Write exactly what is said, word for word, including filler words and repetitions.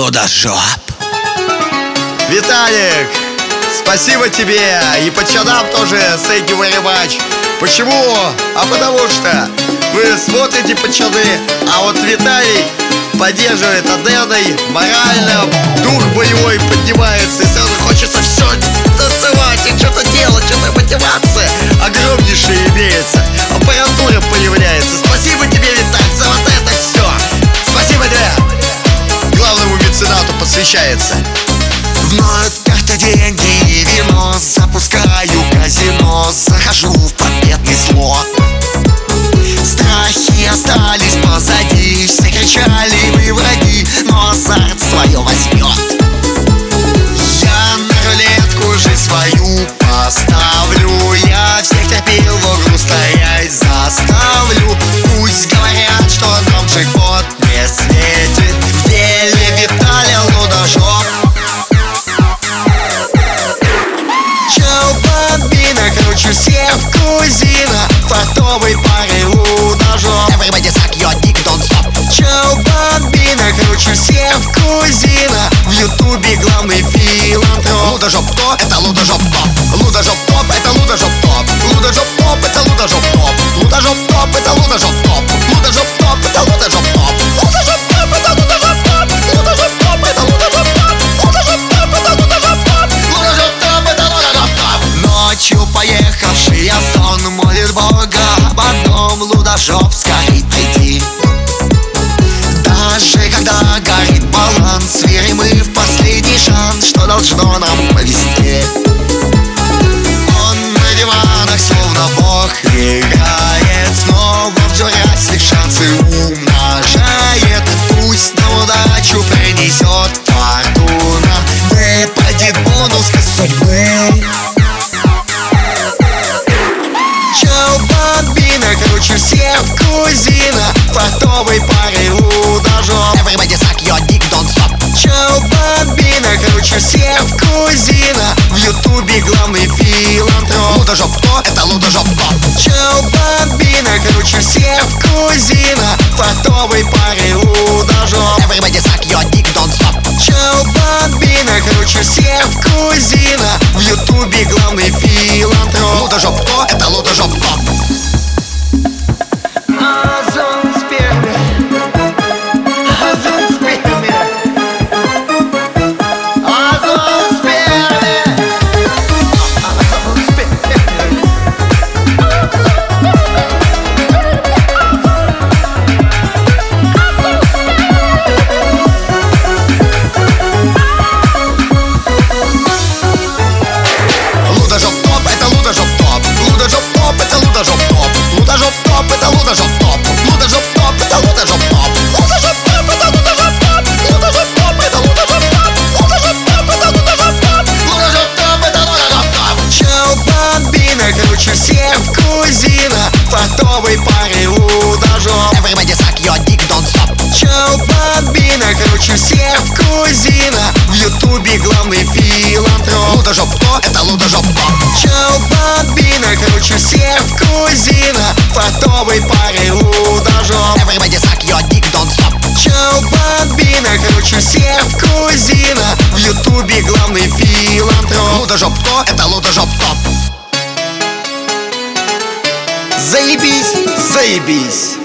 Лудожоп. Виталик, спасибо тебе. И пацанам тоже thank you very much. Почему? А потому что вы смотрите, пацаны, а вот Виталий поддерживает Аденой морально, дух боевой поднимается, и сразу хочется все засывать и что-то делать, что-то мотивация огромнейшая имеется, аппаратура появляется. Спасибо тебе, Виталь, за вот это все. Спасибо тебе. Главному меценату посвящается. Вновь карта, деньги и вино, запускаю казино, захожу в победный слот. Страхи остались позади, все кричали вы враги, но азарт свое возьмет. Я на рулетку жизнь свою поставлю, я всех терпел, в углу стоять заставлю. Пусть говорят, что нам джекпот не светит, в деле Виталя Лудожоп. Бомбина, круче всех кузина, фартовой паре Лудожоп. Everybody suck your dick, don't stop. Чоу бомбина, круче всех кузина, в ютубе главный филантроп. Лудожоп кто? Это Лудожоп топ. Лудожоп топ, это Лудожоп топ. Лудожоп топ, это Лудожоп топ. Лудожоп топ, это Лудожоп топ. Лудожоп топ, это Лудожоп топ. Лудожоп топ, это Лудожоп топ. Лудожоп топ, это Лудожоп топ. Лудожоп топ, это Лудожоп топ. Лудожоп топ, это Лудожоп топ. Ночью поехавший я сон молит Бога об одном: Лудожоп скорей приди. Даже когда горит баланс, верим мы в последний шанс, что должно нам повезти. Он на диванах словно бог играет, снова в джурасик шансы умножает. Пусть на удачу принесет фортуна, выпадет бонус из судьбы. Чоу бомбина, круче всех кузина, фартовой паре Лудожоп. Everybody suck your dick, don't stop. Чоу бомбина, круче всех кузина, в ютубе главный филантроп. Лудожоп кто? Это Лудожоп топ. Чоу бомбина, круче всех кузина, фартовой паре Лудожоп. Everybody suck your dick, don't stop. Чоу бомбина, круче всех кузина, в ютубе главный филантроп. Лудожоп кто? Это Лудожоп топ. Лудожоп топ, это Лудожоп топ. Лудожоп топ, это Лудожоп топ. Лудожоп топ, это Лудожоп топ. Лудожоп топ, это Лудожоп топ. Лудожоп топ, это Лудожоп топ. Лудожоп топ, это Лудожоп топ. Лудожоп топ, это Лудожоп топ. Лудожоп топ, это Лудожоп топ. Чоу бомбина, круче всех кузина, фартовой паре Лудожоп. Everybody suck your dick, don't stop. Чоу бомбина, круче всех кузина, в ютубе главный филантроп. Лудожоп кто? Это Лудожоп топ. Чоу бомбина, круче всех кузина, фартовой паре Лудожоп. Everybody suck your dick, don't stop. Чоу бомбина, круче всех кузина, в ютубе главный филантроп. Лудожоп кто? Это Лудожоп топ. Заебись, заебись.